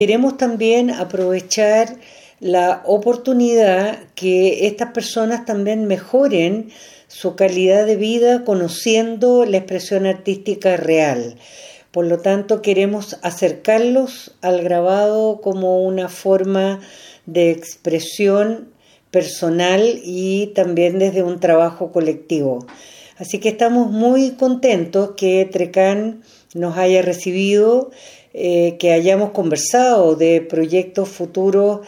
Queremos también aprovechar la oportunidad que estas personas también mejoren su calidad de vida conociendo la expresión artística real. Por lo tanto, queremos acercarlos al grabado como una forma de expresión personal y también desde un trabajo colectivo. Así que estamos muy contentos que Trecán nos haya recibido, que hayamos conversado de proyectos futuros